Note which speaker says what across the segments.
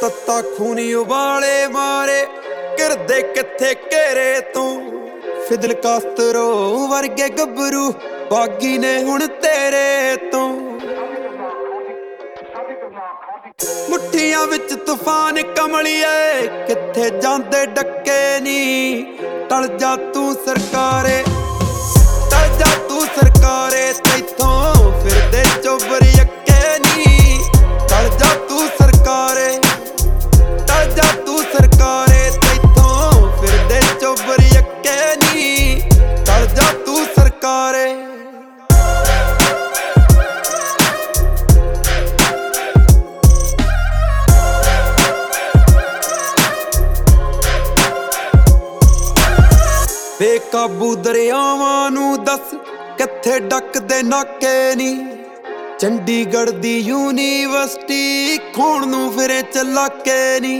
Speaker 1: ਤੱਤਾ ਖੂਨੀ ਉਬਾਲੇ ਮਾਰੇ ਗਿਰਦੇ ਕਿੱਥੇ ਘੇਰੇ ਤੂੰ। ਫਿਦਲ ਕਾਸਤਰੋ ਵਰਗੇ ਗੱਭਰੂ ਬਾਗੀ ਨੇ ਹੁਣ ਤੇਰੇ ਤੋਂ। ਮੁੱਠੀਆਂ ਵਿੱਚ ਤੂਫਾਨ ਕਮਲੀਏ ਕਿੱਥੇ ਜਾਂਦੇ ਡੱਕੇ ਨੀ। ਟਲ ਜਾ ਤੂੰ ਸਰਕਾਰੇ, ਟਲ ਜਾ ਤੂੰ ਸਰਕਾਰੇ, ਤੈਥੋਂ ਫਿਰਦੇ ਚੋਬਰ ਅੱਕੇ ਨੀ। ਟਲ ਜਾ ਤੂੰ ਸਰਕਾਰੇ, ਟਲ ਜਾ ਤੂੰ ਸਰਕਾਰੇ, ਤੈਥੋਂ ਫਿਰਦੇ ਚੋਬਰ ਅੱਕੇ ਨੀ। ਟਲ ਜਾ ਤੂੰ ਸਰਕਾਰੇ। ਬੇਕਾਬੂ ਦਰਿਆਵਾਂ ਨੂੰ ਦੱਸ ਕਿੱਥੇ ਡੱਕਦੇ ਨਾਕੇ ਨੀ। ਚੰਡੀਗੜ੍ਹ ਦੀ ਯੂਨੀਵਰਸਿਟੀ ਖੋਣ ਨੂੰ ਫਿਰੇ ਚਲਾਕੇ ਨੀ।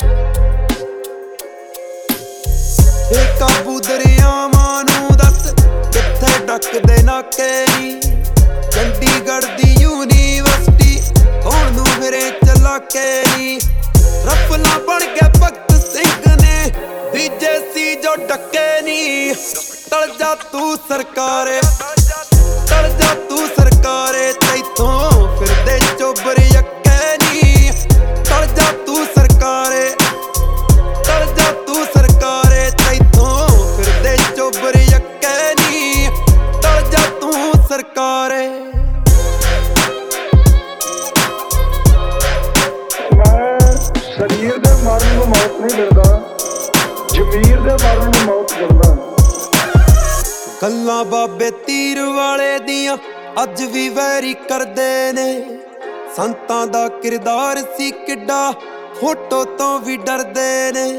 Speaker 1: ਬੇਕਾਬੂ ਦਰਿਆਵਾਂ ਨੂੰ ਦੱਸ ਕਿੱਥੇ ਡੱਕਦੇ ਨਾਕੇ ਨੀ। ਚੰਡੀਗੜ੍ਹ ਦੀ ਯੂਨੀਵਰਸਿਟੀ ਖੋਣ ਨੂੰ ਫਿਰੇ ਚਲਾਕੇ ਨੀ। ਰਫਲਾ ਬਣ ਕੇ ਭਗਤ ਸਿੰਘ ਨੇ ਬੀਜੇ ਸੀ ਜੋ ਡੱਕੇ ਨੀ। ਟਲ ਜਾ ਤੂੰ ਸਰਕਾਰੇ, ਟਲ ਜਾ ਤੂੰ ਸਰਕਾਰੇ, ਤੈਥੋਂ ਫਿਰਦੇ ਚੋਬਰ ਅੱਕੇ ਨੀ। ਟਲ ਜਾ ਤੂੰ ਸਰਕਾਰੇ, ਟਲ ਜਾ ਤੂੰ ਸਰਕਾਰੇ, ਤੈਥੋਂ ਫਿਰਦੇ ਚੋਬਰ ਅੱਕੇ ਨੀ। ਟਲ ਜਾ ਤੂੰ ਸਰਕਾਰੇ।
Speaker 2: ਮੈਂ ਸਰੀਰ ਦੇ ਮਰਨ ਨੂੰ ਮੌਤ ਨਹੀਂ ਦਿੰਦਾ, ਜ਼ਮੀਰ ਦੇ ਮਰਨ ਨੂੰ ਮੌਤ ਦਿੰਦਾ।
Speaker 1: ਗੱਲਾਂ ਬਾਬੇ ਤੀਰ ਵਾਲੇ ਦੀਆਂ ਅੱਜ ਵੀ ਵੈਰੀ ਕਰਦੇ ਨੇ। ਸੰਤਾਂ ਦਾ ਕਿਰਦਾਰ ਸੀ ਕਿੱਡਾ ਫੋਟੋ ਤੋਂ ਵੀ ਡਰਦੇ ਨੇ।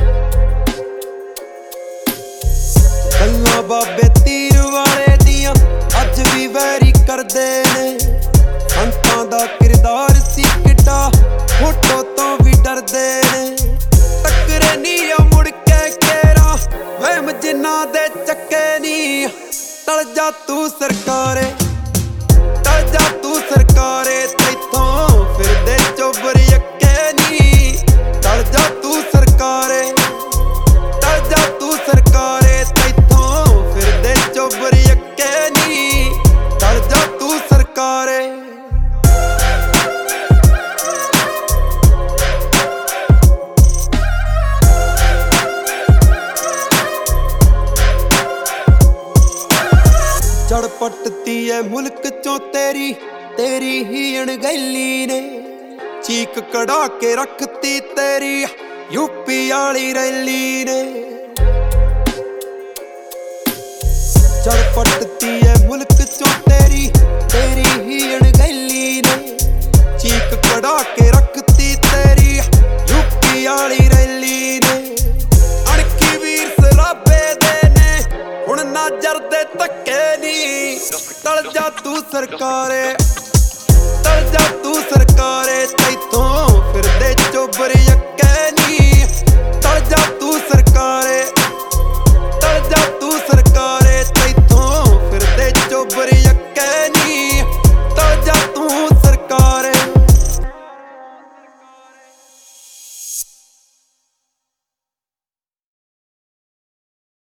Speaker 1: ਗੱਲਾਂ ਬਾਬੇ ਤੀਰ ਵਾਲੇ ਦੀਆਂ ਅੱਜ ਵੀ ਵੈਰੀ ਕਰਦੇ ਨੇ। ਸੰਤਾਂ ਦਾ ਕਿਰਦਾਰ ਸੀ ਕਿੱਡਾ ਫੋਟੋ ਤੋਂ ਵੀ ਡਰਦੇ ਨੇ। ਟੱਕਰੇ ਨੀ ਆ ਮੁੜ ਕੇ ਕੇਰਾ ਵਹਿਮ ਜਿਨ੍ਹਾਂ ਦੇ ਚੱਕੇ ਨੀ। ਟਲ ਜਾ ਤੂੰ ਸਰਕਾਰੇ, ਟਲ ਜਾ ਤੂੰ ਸਰਕਾਰੇ, ਤੈਥੋਂ ਫਿਰਦੇ ਚੋਬਰ ਅੱਕੇ ਨੀ। ਟਲ ਜਾ ਤੂੰ ਸਰਕਾਰੇ, ਟਲ ਜਾ ਤੂੰ ਸਰਕਾਰੇ, ਤੈਥੋਂ ਫਿਰਦੇ ਚੋਬਰ ਅੱਕੇ ਨੀ। ਟਲ ਜਾ ਤੂੰ ਸਰਕਾਰੇ। ਜੜ ਪੱਟਤੀ ਐ ਮੁਲਕ ਚੋਂ ਤੇਰੀ, ਤੇਰੀ ਹੀ ਅਣਗਹਿਲੀ ਨੇ। ਚੀਕ ਕਢਾ ਕੇ ਰੱਖਤੀ ਤੇਰੀ ਯੂਪੀ ਵਾਲੀ ਰੈਲੀ ਨੇ। ਜੜ ਪੱਟਤੀ ਐ ਮੁਲਕ ਚੋਂ ਤੇਰੀ, ਤੇਰੀ ਹੀ ਅਣਗਹਿਲੀ ਨੇ। ਚੀਕ ਕਢਾ ਕੇ ਰੱਖਤੀ ਤੇਰੀ ਯੂਪੀ ਵਾਲੀ ਰੈਲੀ ਨੇ। ਅਣਖੀ ਵੀਰ ਸਰਾਬੇ ਦੇ ਨੇ ਹੁਣ ਨਾਜ਼ਰ ਦੇ ਧੱਕੇ ਨੀ। ਟਲ ਜਾ ਤੂੰ ਸਰਕਾਰੇ, ਟਲ ਜਾ ਤੂੰ